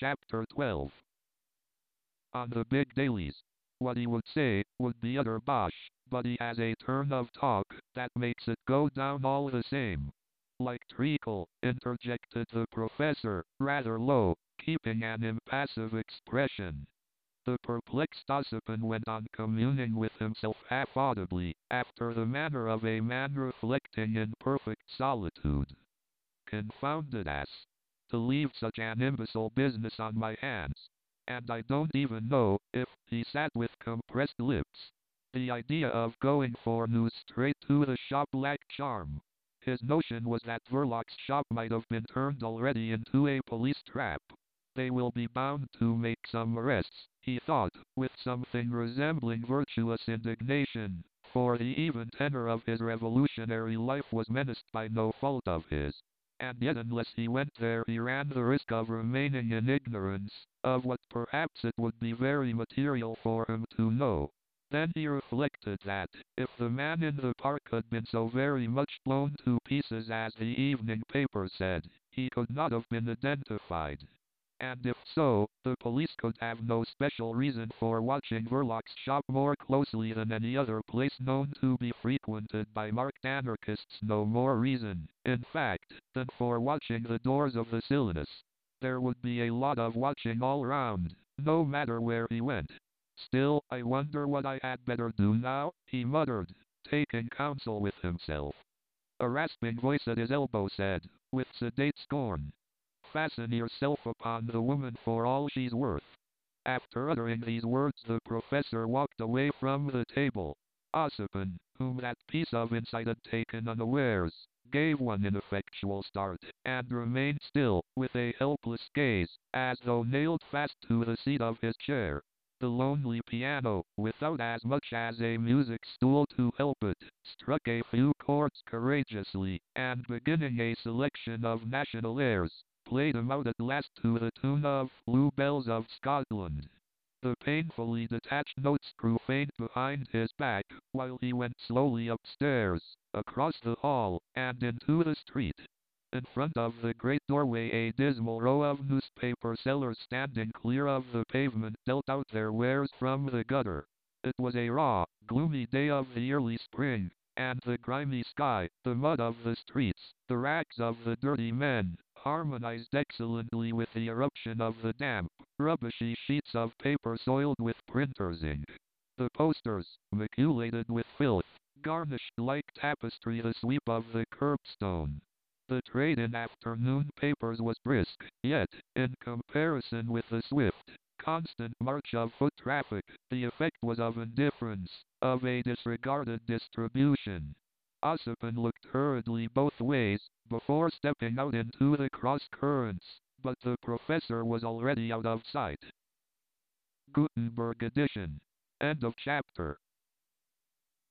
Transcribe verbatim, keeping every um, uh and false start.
Chapter twelve. On the big dailies, what he would say would be utter bosh, but he has a turn of talk that makes it go down all the same. Like treacle, interjected the professor, rather low, keeping an impassive expression. The perplexed Ossipon went on communing with himself half-audibly, after the manner of a man reflecting in perfect solitude. Confounded ass! To leave such an imbecile business on my hands. And I don't even know if he sat with compressed lips. The idea of going for news straight to the shop lacked charm. His notion was that Verloc's shop might have been turned already into a police trap. They will be bound to make some arrests, he thought, with something resembling virtuous indignation, for the even tenor of his revolutionary life was menaced by no fault of his. And yet unless he went there he ran the risk of remaining in ignorance of what perhaps it would be very material for him to know. Then he reflected that, if the man in the park had been so very much blown to pieces as the evening paper said, he could not have been identified. And if so, the police could have no special reason for watching Verloc's shop more closely than any other place known to be frequented by marked anarchists. No more reason, in fact, than for watching the doors of the Silenus. There would be a lot of watching all round, no matter where he went. Still, I wonder what I had better do now, he muttered, taking counsel with himself. A rasping voice at his elbow said, with sedate scorn, "Fasten yourself upon the woman for all she's worth." After uttering these words the professor walked away from the table. Ossipon, whom that piece of insight had taken unawares, gave one ineffectual start, and remained still, with a helpless gaze, as though nailed fast to the seat of his chair. The lonely piano, without as much as a music stool to help it, struck a few chords courageously, and beginning a selection of national airs, played them out at last to the tune of Bluebells of Scotland. The painfully detached notes grew faint behind his back, while he went slowly upstairs, across the hall, and into the street. In front of the great doorway a dismal row of newspaper sellers standing clear of the pavement dealt out their wares from the gutter. It was a raw, gloomy day of the early spring, and the grimy sky, the mud of the streets, the rags of the dirty men, harmonized excellently with the eruption of the damp, rubbishy sheets of paper soiled with printer's ink. The posters, maculated with filth, garnished like tapestry the sweep of the curbstone. The trade in afternoon papers was brisk, yet, in comparison with the swift, constant march of foot traffic, the effect was of indifference, of a disregarded distribution. Ossipon looked hurriedly both ways, before stepping out into the cross-currents, but the professor was already out of sight. Gutenberg edition. End of chapter.